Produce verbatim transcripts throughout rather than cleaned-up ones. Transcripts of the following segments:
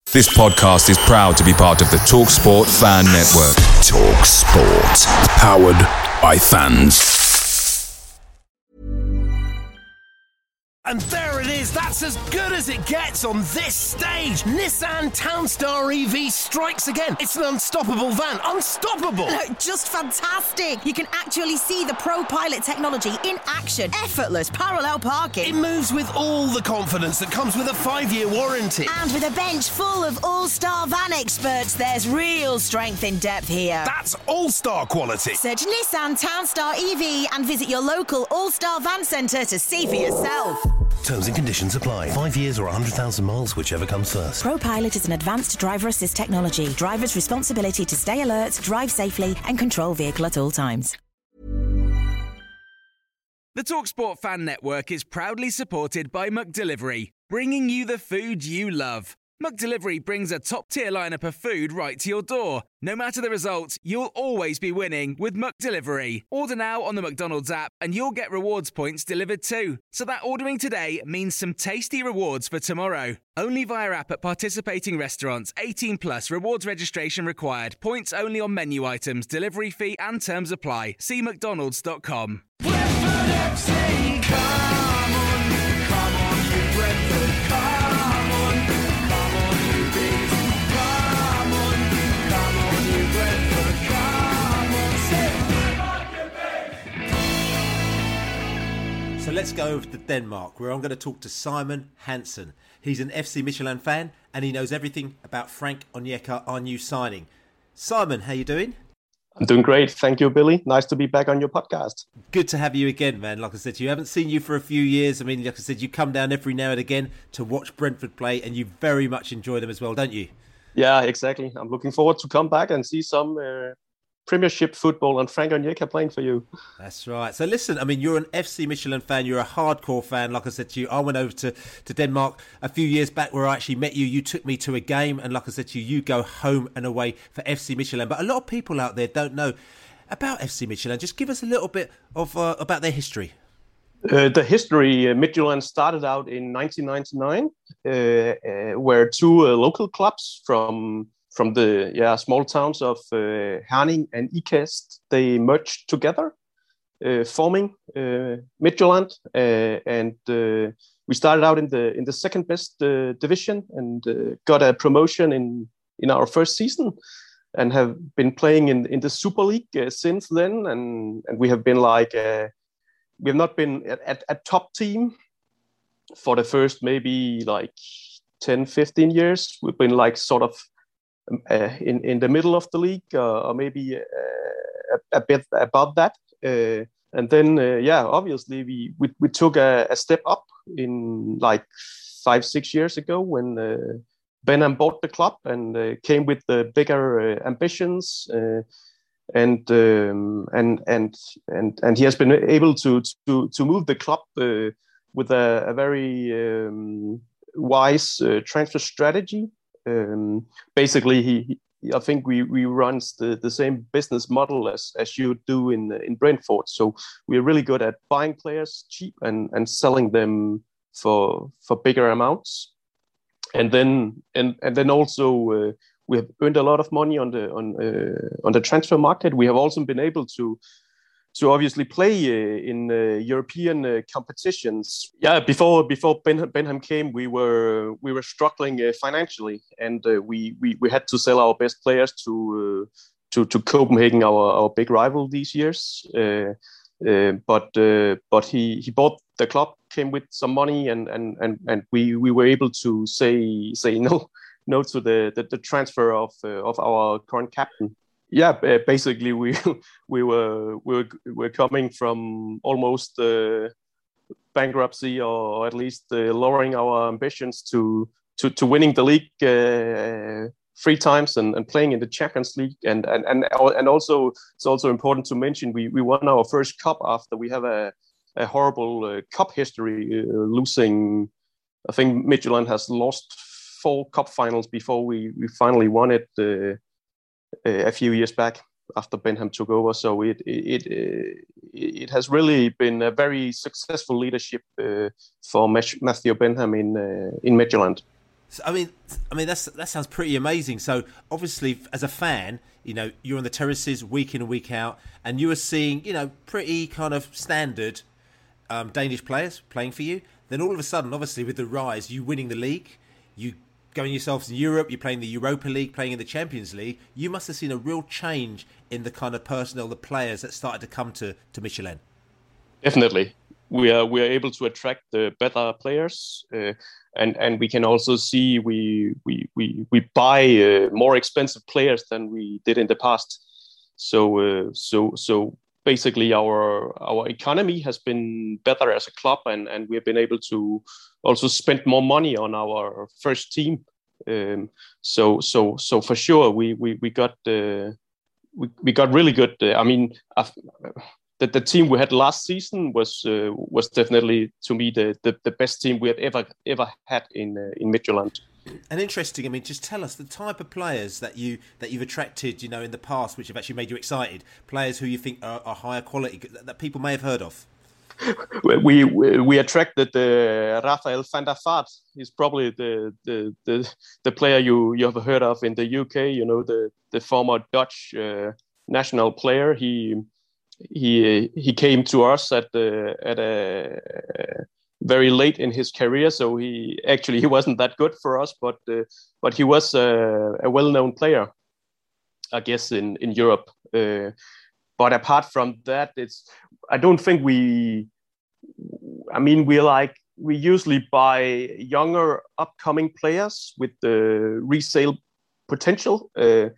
This podcast is proud to be part of the TalkSport Fan Network. TalkSport. Powered by fans. And there it is, that's as good as it gets on this stage. Nissan Townstar E V strikes again. It's an unstoppable van, unstoppable. Look, just fantastic. You can actually see the ProPilot technology in action. Effortless parallel parking. It moves with all the confidence that comes with a five-year warranty. And with a bench full of all-star van experts, there's real strength in depth here. That's all-star quality. Search Nissan Townstar E V and visit your local all-star van centre to see for yourself. Terms and conditions apply. Five years or one hundred thousand miles, whichever comes first. ProPilot is an advanced driver assist technology. Driver's responsibility to stay alert, drive safely and control vehicle at all times. The TalkSport Fan Network is proudly supported by McDelivery, bringing you the food you love. McDelivery brings a top-tier lineup of food right to your door. No matter the result, you'll always be winning with McDelivery. Order now on the McDonald's app and you'll get rewards points delivered too. So that ordering today means some tasty rewards for tomorrow. Only via app at participating restaurants. eighteen plus, rewards registration required. Points only on menu items, delivery fee and terms apply. See mcdonalds dot com. So let's go over to Denmark, where I'm going to talk to Simon Hansen. He's an F C Midtjylland fan, and he knows everything about Frank Onyeka, our new signing. Simon, how you doing? I'm doing great. Thank you, Billy. Nice to be back on your podcast. Good to have you again, man. Like I said, you haven't seen you for a few years. I mean, like I said, you come down every now and again to watch Brentford play, and you very much enjoy them as well, don't you? Yeah, exactly. I'm looking forward to come back and see some uh, Premiership football and Frank Onyeka playing for you. That's right. So listen, I mean, you're an F C Midtjylland fan. You're a hardcore fan. Like I said to you, I went over to, to Denmark a few years back where I actually met you. You took me to a game. And like I said to you, you go home and away for F C Midtjylland. But a lot of people out there don't know about F C Midtjylland. Just give us a little bit of uh, about their history. Uh, the history, uh, Midtjylland started out in nineteen ninety-nine, uh, uh, where two uh, local clubs from from the yeah small towns of uh, Herning and Ikast, they merged together, uh, forming uh, Midtjylland, uh, and uh, we started out in the in the second best uh, division and uh, got a promotion in in our first season, and have been playing in in the Super League uh, since then, and and we have been like uh, we have not been at, at a top team for the first maybe like ten, fifteen years. We've been like sort of Uh, in in the middle of the league, uh, or maybe uh, a, a bit above that, uh, and then uh, yeah, obviously we we, we took a, a step up in like five six years ago when uh, Benham bought the club and uh, came with the bigger uh, ambitions, uh, and um, and and and and he has been able to to to move the club uh, with a, a very um, wise uh, transfer strategy. Um, basically, he, he, I think we we runs the, the same business model as, as you do in in Brentford. So we're really good at buying players cheap and, and selling them for for bigger amounts. And then and and then also uh, we have earned a lot of money on the on uh, on the transfer market. We have also been able to. to obviously play uh, in uh, European uh, competitions. Yeah, before before ben- Benham came, we were we were struggling uh, financially, and uh, we, we we had to sell our best players to uh, to to Copenhagen, our, our big rival these years. Uh, uh, but uh, but he, he bought the club, came with some money, and and and, and we, we were able to say say no no to the the, the transfer of uh, of our current captain. Yeah, basically we we were we were, we were coming from almost uh, bankruptcy, or at least uh, lowering our ambitions to to, to winning the league uh, three times and, and playing in the Champions League, and and and and also it's also important to mention we, we won our first cup after we have a a horrible uh, cup history, uh, losing. I think Midtjylland has lost four cup finals before we we finally won it. Uh, a few years back after Benham took over. So it it it, it has really been a very successful leadership uh, for Matthew Benham in uh, in Midtjylland. So, I mean, I mean that's that sounds pretty amazing. So obviously, as a fan, you know, you're on the terraces week in and week out, and you are seeing, you know, pretty kind of standard um, Danish players playing for you. Then all of a sudden, obviously, with the rise, you winning the league, you going yourselves in Europe, you're playing the Europa League, playing in the Champions League. You must have seen a real change in the kind of personnel, the players that started to come to, to Michelin. Definitely. We are we are able to attract the better players, uh, and and we can also see we we we we buy uh, more expensive players than we did in the past. So uh, so so basically, our our economy has been better as a club, and and we have been able to also spend more money on our first team. Um, so so so for sure, we we we got uh, we we got really good. Uh, I mean. I've, That the team we had last season was uh, was definitely, to me, the, the, the best team we had ever ever had in uh, in Midtjylland. And interesting, I mean, just tell us the type of players that you that you've attracted, you know, in the past, which have actually made you excited. Players who you think are, are higher quality that people may have heard of. we we, we attracted uh, Rafael van der Vaart. He's probably the, the the the player you you have heard of in the U K. You know, the the former Dutch uh, national player. He. He he came to us at the at a very late in his career, so he actually he wasn't that good for us, but uh, but he was a, a well-known player, I guess, in in Europe. Uh, but apart from that, it's I don't think we. I mean, we like we usually buy younger, upcoming players with the resale potential. Uh,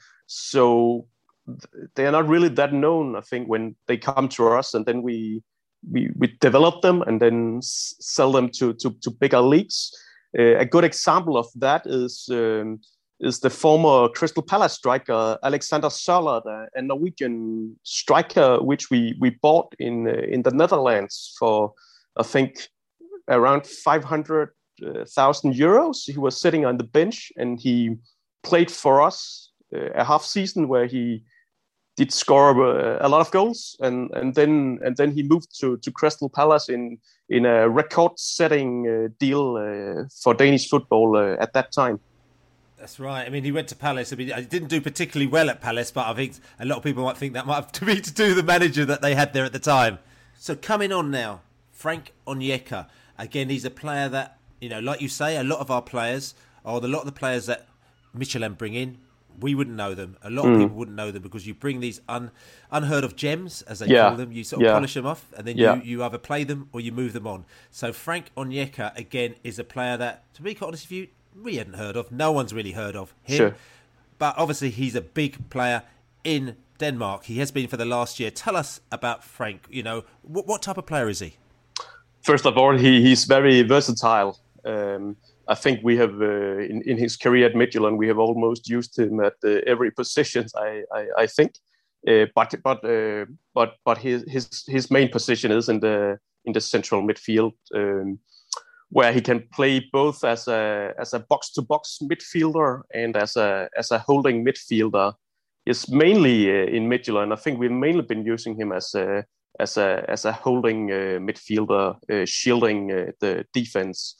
so. They are not really that known, I think, when they come to us, and then we we, we develop them and then s- sell them to to, to bigger leagues. Uh, a good example of that is um, is the former Crystal Palace striker Alexander Sørloth, a Norwegian striker which we we bought in uh, in the Netherlands for I think around five hundred thousand euros. He was sitting on the bench and he played for us uh, a half season where he did score uh, a lot of goals, and and then and then he moved to, to Crystal Palace in in a record-setting uh, deal uh, for Danish football uh, at that time. That's right. I mean, he went to Palace. I mean, he didn't do particularly well at Palace, but I think a lot of people might think that might have to be to do the manager that they had there at the time. So coming on now, Frank Onyeka. Again, he's a player that, you know, like you say, a lot of our players, or a lot of the players that Michelin bring in, we wouldn't know them. A lot of mm. people wouldn't know them because you bring these un, unheard of gems, as they yeah. call them. You sort of yeah. polish them off, and then yeah. you, you either play them or you move them on. So Frank Onyeka, again, is a player that, to be quite honest with you, we hadn't heard of. No one's really heard of him. Sure. But obviously he's a big player in Denmark. He has been for the last year. Tell us about Frank. You know, what, what type of player is he? First of all, he, he's very versatile. Um, I think we have, uh, in, in his career at Midtjylland, we have almost used him at uh, every position. I, I, I think, uh, but but uh, but but his his his main position is in the in the central midfield, um, where he can play both as a as a box to box midfielder and as a as a holding midfielder. He's mainly uh, in Midtjylland. I think we've mainly been using him as a as a as a holding uh, midfielder, uh, shielding uh, the defense.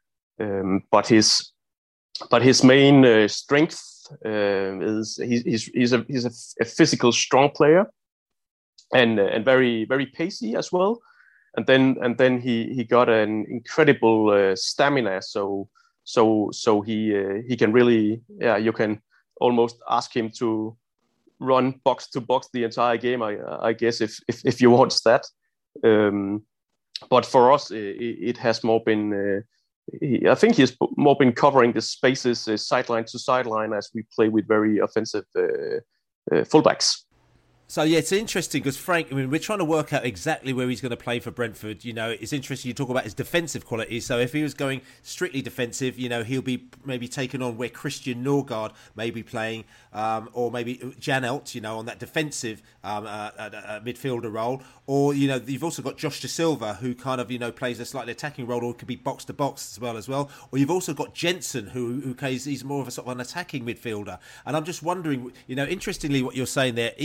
Um, but his but his main uh, strength uh, is he, he's he's a he's a, a physical strong player, and uh, and very very pacey as well. And then and then he, he got an incredible uh, stamina. So so so he uh, he can really yeah you can almost ask him to run box to box the entire game. I I guess if if if you want that. Um, but for us it, it has more been. Uh, He, I think he's more been covering the spaces uh, sideline to sideline as we play with very offensive uh, uh, fullbacks. So, yeah, it's interesting because Frank, I mean, we're trying to work out exactly where he's going to play for Brentford. You know, it's interesting you talk about his defensive qualities. So if he was going strictly defensive, you know, he'll be maybe taken on where Christian Norgard may be playing, um, or maybe Jan Elt, you know, on that defensive um, uh, uh, uh, midfielder role. Or, you know, you've also got Josh De Silva, who kind of, you know, plays a slightly attacking role, or could be box to box as well as well. Or you've also got Jensen, who who plays, he's more of a sort of an attacking midfielder. And I'm just wondering, you know, interestingly, what you're saying there, he seems like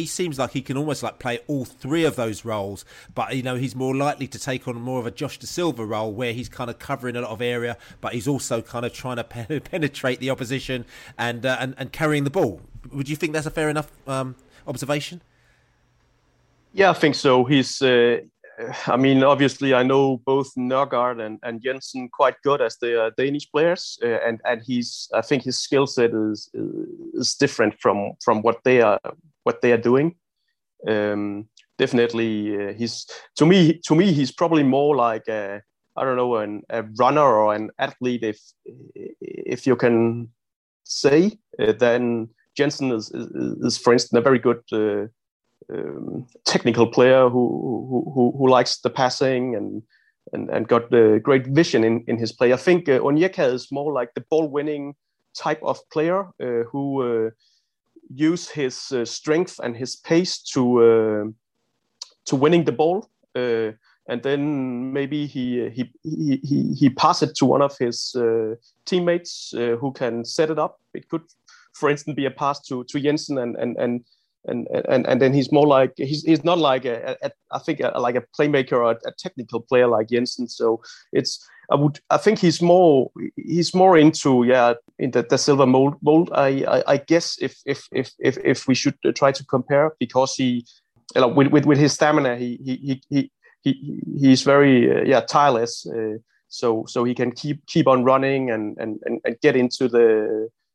like he can almost like play all three of those roles, but you know he's more likely to take on more of a Josh Da Silva role where he's kind of covering a lot of area, but he's also kind of trying to pen- penetrate the opposition and, uh, and and carrying the ball. Would you think that's a fair enough um, observation? Yeah, I think so. He's, uh, I mean, obviously, I know both Nørgaard and, and Jensen quite good as they are Danish players, uh, and and he's, I think his skill set is is different from from what they are what they are doing. Um, definitely, uh, he's to me to me he's probably more like a, I don't know, an, a runner or an athlete, if if you can say. Uh, then Jensen is, is, is, for instance, a very good. Uh, Um, technical player who, who who who likes the passing and and and got the great vision in, in his play. I think uh, Onyeka is more like the ball winning type of player uh, who uh, use his uh, strength and his pace to uh, to winning the ball, uh, and then maybe he he he he, he pass it to one of his uh, teammates uh, who can set it up. It could, for instance, be a pass to to Jensen and and and. And, and and then he's more like he's he's not like a, a I think a, like a playmaker or a, a technical player like Jensen. So it's I would I think he's more he's more into yeah in the, the Silva mold mold. I, I I guess if if if if if we should try to compare, because he with with, with his stamina he he he he, he he's very uh, yeah tireless. Uh, so so he can keep keep on running and and and, and get into the.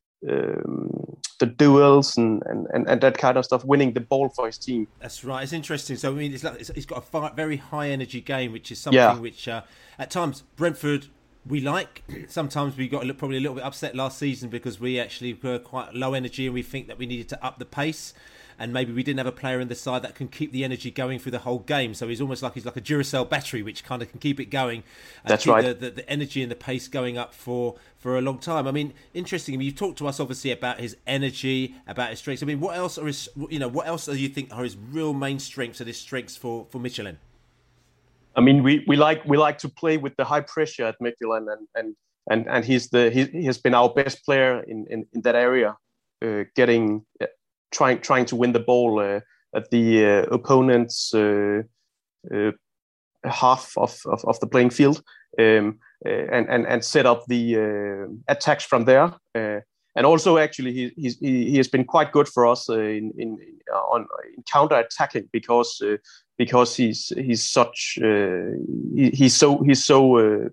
Um, the duels and, and, and that kind of stuff, winning the ball for his team. That's right. It's interesting. So I mean, it's like it's, it's got a far, very high energy game, which is something yeah. which uh, at times Brentford we like. Sometimes we got probably a little bit upset last season because we actually were quite low energy and we think that we needed to up the pace. And maybe we didn't have a player in the side that can keep the energy going through the whole game. So he's almost like he's like a Duracell battery, which kind of can keep it going. And That's keep right. The, the, the energy and the pace going up for, for a long time. I mean, interesting. I mean, you talked to us obviously about his energy, about his strengths. I mean, what else are his, you know, what else do you think are his real main strengths and his strengths for, for Midtjylland? I mean, we, we like we like to play with the high pressure at Midtjylland, and and and and he's the he, he has been our best player in in, in that area, uh, getting. Uh, Trying, trying to win the ball uh, at the uh, opponent's uh, uh, half of, of, of the playing field, um, uh, and, and and set up the uh, attacks from there. Uh, and also, actually, he he's, he he has been quite good for us uh, in in uh, on in counter attacking because uh, because he's he's such uh, he, he's so he's so. Uh,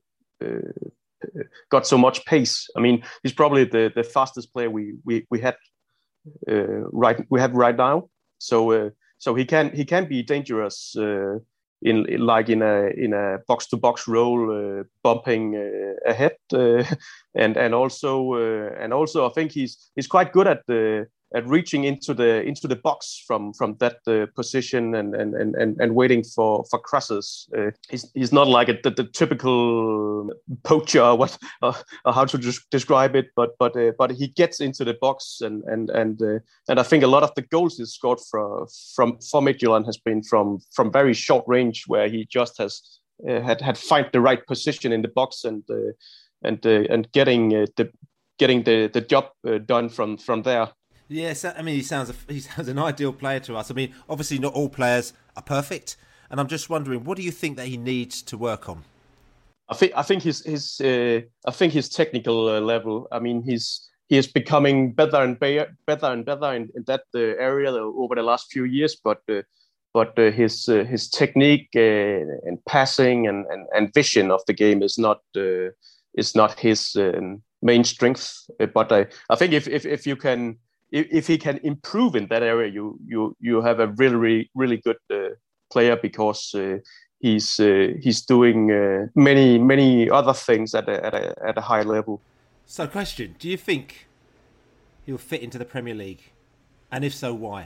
uh, got so much pace. I mean, he's probably the, the fastest player we we we had. Uh, right, we have right now. So, uh, so he can he can be dangerous uh, in, in like in a in a box to box role, uh, bumping uh, ahead, uh, and and also uh, and also I think he's he's quite good at the at reaching into the into the box from from that uh, position and, and and and and waiting for for crosses. Uh, he's he's not like a, the, the typical poacher, or what uh, or how to des- describe it, but but uh, but he gets into the box, and and and uh, and I think a lot of the goals he's scored from from for Midtjylland has been from from very short range, where he just has uh, had had find the right position in the box and uh, and uh, and getting uh, the getting the the job uh, done from from there. Yes, I mean, he sounds a, he sounds an ideal player to us. I mean, obviously not all players are perfect, and I'm just wondering, what do you think that he needs to work on? I think I think his his uh, I think his technical uh, level. I mean, he's he is becoming better and better, better and better in, in that uh, area over the last few years. But uh, but uh, his uh, his technique uh, and passing and, and, and vision of the game is not uh, is not his um, main strength. Uh, but I I think if if if you can. If he can improve in that area, you you you have a really really, really good uh, player, because uh, he's uh, he's doing uh, many many other things at a, at a at a high level. So, question: do you think he'll fit into the Premier League, and if so, why?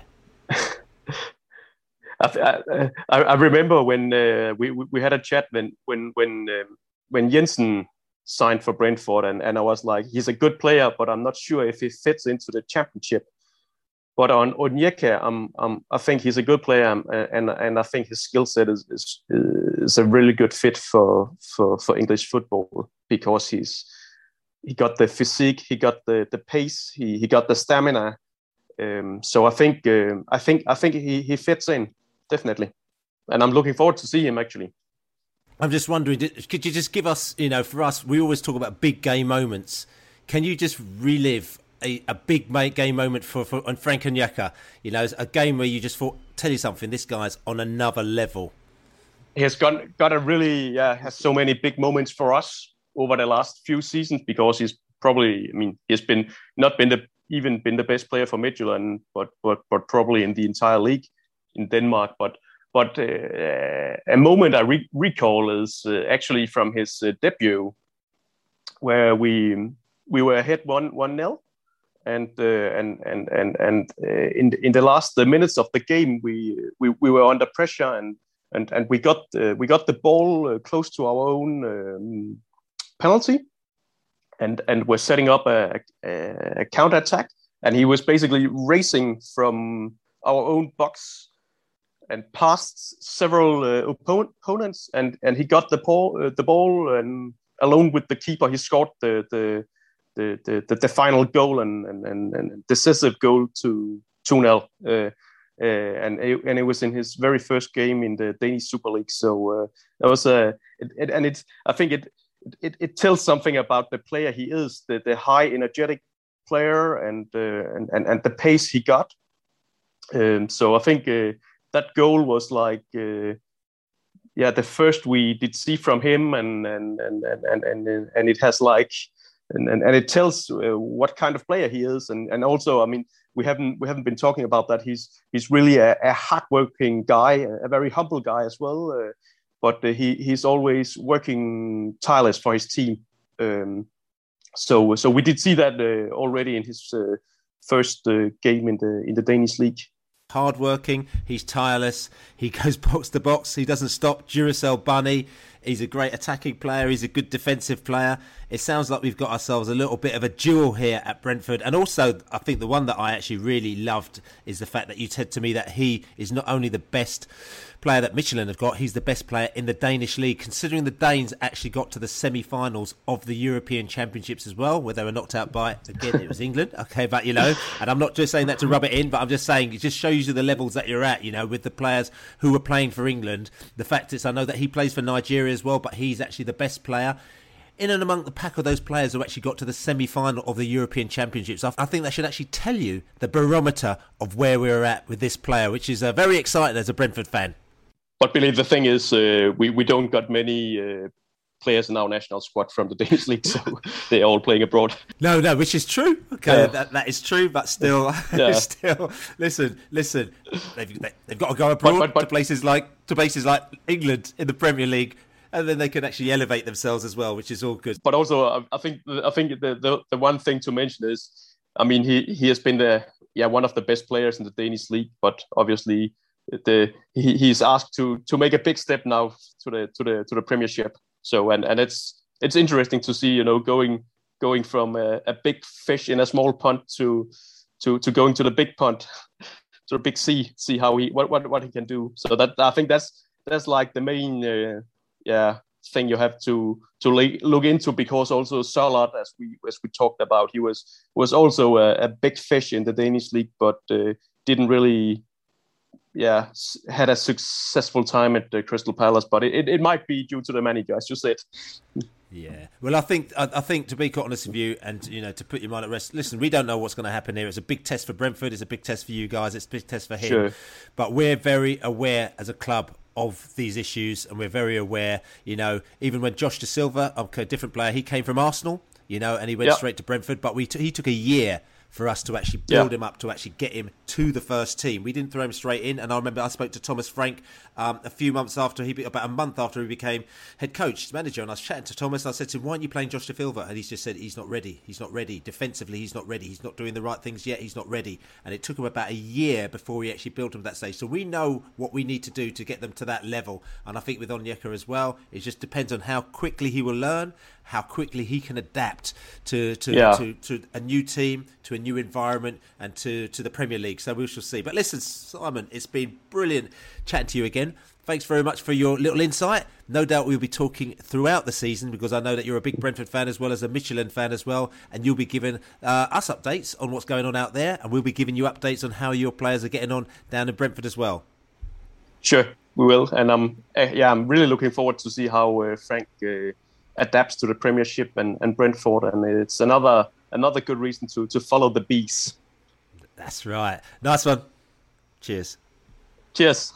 I, I, I remember when uh, we we had a chat when when when um, when Jensen signed for Brentford, and, and I was like, he's a good player, but I'm not sure if he fits into the championship. But on Onyeka, I'm, I'm, I think he's a good player, and and, and I think his skill set is, is is a really good fit for, for, for English football, because he's he got the physique, he got the, the pace, he, he got the stamina, Um, so I think uh, I think I think he he fits in definitely, and I'm looking forward to see him actually. I'm just wondering, could you just give us, you know, for us, we always talk about big game moments. Can you just relive a, a big game moment for, for on Frank Onyeka? You know, a game where you just thought, tell you something, this guy's on another level. He has got got a really yeah has so many big moments for us over the last few seasons, because he's probably, I mean, he's been not been the even been the best player for Midtjylland, but but but probably in the entire league in Denmark. But but uh, a moment I re- recall is uh, actually from his uh, debut, where we we were ahead one one nil, and uh, and and and and uh, in in the last uh, minutes of the game, we we we were under pressure, and and and we got uh, we got the ball uh, close to our own um, penalty. And and we're setting up a, a, a counter attack, and he was basically racing from our own box and past several uh, oppo- opponents, and, and he got the ball, uh, the ball, and alone with the keeper, he scored the the the the, the final goal and, and and and decisive goal to two nil. Uh, uh, and it, and it was in his very first game in the Danish Super League. So uh, that was a it, it, and it's I think it. It, it tells something about the player he is, the, the high energetic player, and, uh, and and and the pace he got. Um, so I think uh, that goal was like, uh, yeah, the first we did see from him, and and and and and and it has like, and and, and it tells uh, what kind of player he is, and and also, I mean, we haven't we haven't been talking about that. He's he's really a, a hardworking guy, a very humble guy as well. Uh, But uh, he he's always working tireless for his team. Um, so so we did see that uh, already in his uh, first uh, game in the in the Danish league. Hardworking, he's tireless. He goes box to box. He doesn't stop. Duracell bunny. He's a great attacking player. He's a good defensive player. It sounds like we've got ourselves a little bit of a duel here at Brentford. And also, I think the one that I actually really loved is the fact that you said to me that he is not only the best player that Midtjylland have got, he's the best player in the Danish league, considering the Danes actually got to the semi-finals of the European Championships as well, where they were knocked out by, again, it was England. Okay, but, you know, and I'm not just saying that to rub it in, but I'm just saying it just shows you the levels that you're at, you know, with the players who were playing for England. The fact is, I know that he plays for Nigeria as well, but he's actually the best player in and among the pack of those players who actually got to the semi-final of the European Championships. I think that should actually tell you the barometer of where we're at with this player, which is uh, very exciting as a Brentford fan. But Billy, the thing is, uh, we, we don't got many uh, players in our national squad from the Danish league, so they're all playing abroad. No, no, which is true. Okay, yeah. that, that is true, but still, yeah. still, listen, listen, they've, they've got to go abroad but, but, but, to places like to places like England in the Premier League, and then they can actually elevate themselves as well, which is all good. But also, I think I think the the, the one thing to mention is, I mean, he, he has been the yeah one of the best players in the Danish league, but obviously. The, he, he's asked to to make a big step now to the to the to the Premiership. So and, and it's it's interesting to see, you know, going going from a, a big fish in a small pond to to to going to the big pond, to the big sea. See how he what what, what he can do. So that I think that's that's like the main uh, yeah thing you have to to look into, because also Sørloth, as we as we talked about, he was was also a, a big fish in the Danish league, but uh, didn't really. Yeah, had a successful time at the Crystal Palace, but it, it might be due to the manager, as you said. Yeah, well, I think I, I think to be quite honest with you, and you know, to put your mind at rest. Listen, we don't know what's going to happen here. It's a big test for Brentford. It's a big test for you guys. It's a big test for him. Sure. But we're very aware as a club of these issues, and we're very aware. You know, even when Josh Da Silva, a different player, he came from Arsenal. You know, and he went yep. straight to Brentford. But we t- he took a year for us to actually build yeah. him up, to actually get him to the first team. We didn't throw him straight in. And I remember I spoke to Thomas Frank um, a few months after, he about a month after he became head coach, manager. And I was chatting to Thomas. And I said to him, why aren't you playing Josh Da Silva? And he's just said, he's not ready. He's not ready. Defensively, he's not ready. He's not doing the right things yet. He's not ready. And it took him about a year before he actually built him to that stage. So we know what we need to do to get them to that level. And I think with Onyeka as well, it just depends on how quickly he will learn how quickly he can adapt to to, yeah. to to a new team, to a new environment, and to, to the Premier League. So we shall see. But listen, Simon, it's been brilliant chatting to you again. Thanks very much for your little insight. No doubt we'll be talking throughout the season because I know that you're a big Brentford fan as well as a Michelin fan as well, and you'll be giving uh, us updates on what's going on out there, and we'll be giving you updates on how your players are getting on down in Brentford as well. Sure, we will, and I'm uh, yeah, I'm really looking forward to see how uh, Frank uh, adapts to the Premiership and, and Brentford, and it's another another good reason to to follow the bees. That's right. Nice one. Cheers. Cheers.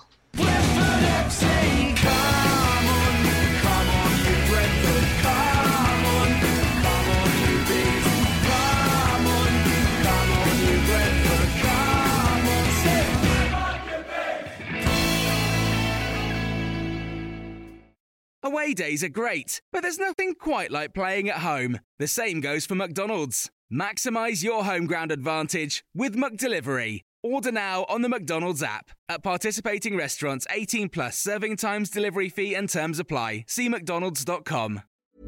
Away days are great, but there's nothing quite like playing at home. The same goes for McDonald's. Maximise your home ground advantage with McDelivery. Order now on the McDonald's app. At participating restaurants, eighteen plus, serving times, delivery fee and terms apply. See mcdonalds dot com.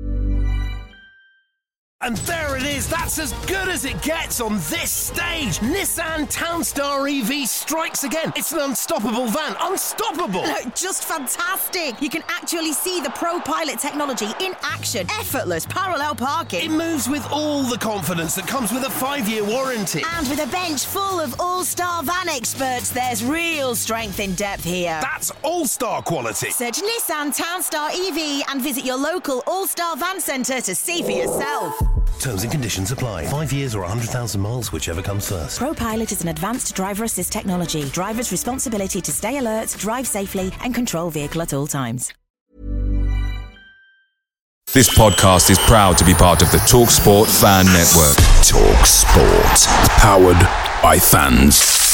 And there it is, that's as good as it gets on this stage. Nissan Townstar E V strikes again. It's an unstoppable van, unstoppable. Look, just fantastic. You can actually see the Pro Pilot technology in action. Effortless parallel parking. It moves with all the confidence that comes with a five-year warranty. And with a bench full of all-star van experts, there's real strength in depth here. That's all-star quality. Search Nissan Townstar E V and visit your local all-star van centre to see for yourself. Terms and conditions apply. Five years or one hundred thousand miles, whichever comes first. Pro Pilot is an advanced driver assist technology. Driver's responsibility to stay alert, drive safely, and control vehicle at all times. This podcast is proud to be part of the TalkSport Fan Network. TalkSport. Powered by fans.